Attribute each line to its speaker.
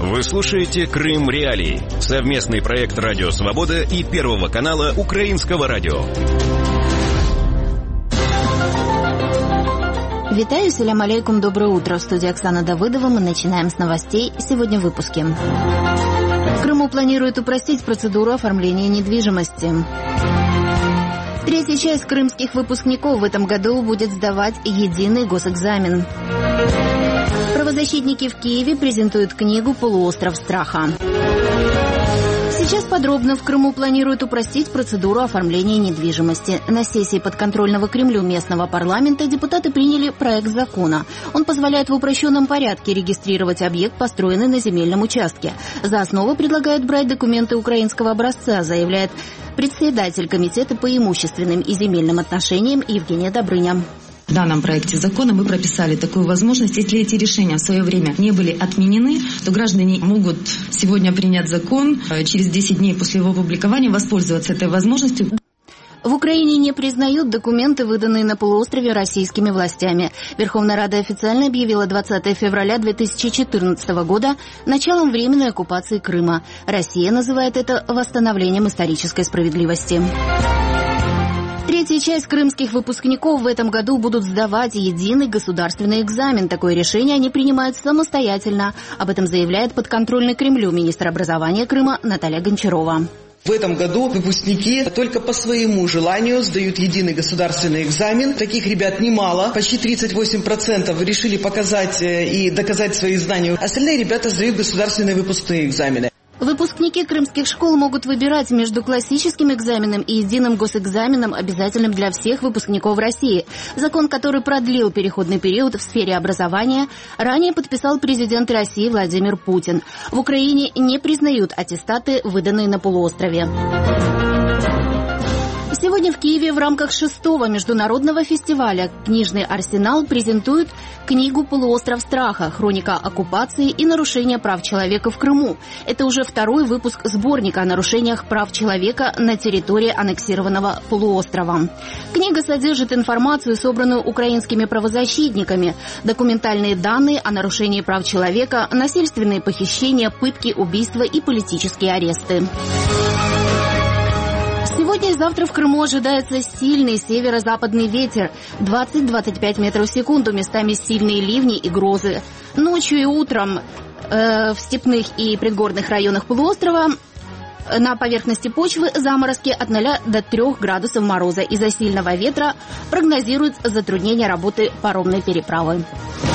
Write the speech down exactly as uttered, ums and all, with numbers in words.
Speaker 1: Вы слушаете «Крым Реалии» — совместный проект «Радио Свобода» и Первого канала Украинского радио.
Speaker 2: Витаю, салям алейкум, доброе утро. В студии Оксана Давыдова. Мы начинаем с новостей. Сегодня в выпуске. В Крыму планируют упростить процедуру оформления недвижимости. Третья часть крымских выпускников в этом году будет сдавать единый госэкзамен. Правозащитники в Киеве презентуют книгу «Полуостров страха». Сейчас подробно. В Крыму планируют упростить процедуру оформления недвижимости. На сессии подконтрольного Кремлю местного парламента депутаты приняли проект закона. Он позволяет в упрощенном порядке регистрировать объект, построенный на земельном участке. За основу предлагают брать документы украинского образца, заявляет председатель комитета по имущественным и земельным отношениям Евгения Добрыня.
Speaker 3: В данном проекте закона мы прописали такую возможность. Если эти решения в свое время не были отменены, то граждане могут сегодня принять закон, через десять дней после его опубликования воспользоваться этой возможностью.
Speaker 2: В Украине не признают документы, выданные на полуострове российскими властями. Верховная Рада официально объявила двадцатого февраля две тысячи четырнадцатого года началом временной оккупации Крыма. Россия называет это восстановлением исторической справедливости. Третья часть крымских выпускников в этом году будут сдавать единый государственный экзамен. Такое решение они принимают самостоятельно. Об этом заявляет подконтрольный Кремлю министр образования Крыма Наталья Гончарова.
Speaker 4: В этом году выпускники только по своему желанию сдают единый государственный экзамен. Таких ребят немало. Почти тридцать восемь процентов решили показать и доказать свои знания. Остальные ребята сдают государственные выпускные экзамены.
Speaker 2: Выпускники крымских школ могут выбирать между классическим экзаменом и единым госэкзаменом, обязательным для всех выпускников России. Закон, который продлил переходный период в сфере образования, ранее подписал президент России Владимир Путин. В Украине не признают аттестаты, выданные на полуострове. Сегодня в Киеве в рамках шестого международного фестиваля «Книжный арсенал» презентуют книгу «Полуостров страха. Хроника оккупации и нарушения прав человека в Крыму». Это уже второй выпуск сборника о нарушениях прав человека на территории аннексированного полуострова. Книга содержит информацию, собранную украинскими правозащитниками, документальные данные о нарушении прав человека, насильственные похищения, пытки, убийства и политические аресты. Сегодня и завтра в Крыму ожидается сильный северо-западный ветер двадцать-двадцать пять метров в секунду, местами сильные ливни и грозы. Ночью и утром э, в степных и предгорных районах полуострова на поверхности почвы заморозки от ноля до трёх градусов мороза. Из-за сильного ветра прогнозируют затруднение работы паромной переправы.